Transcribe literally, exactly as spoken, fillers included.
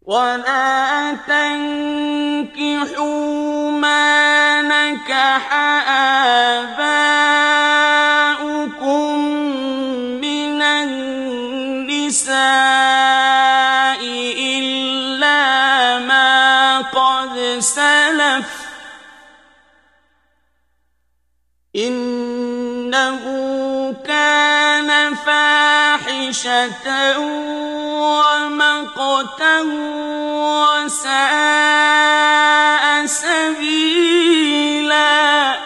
ولا تنكحوا ما نكح آباؤكم من النساء إلا ما قد سلف إنه كان فاحشة ومقتا وساء سبيلا.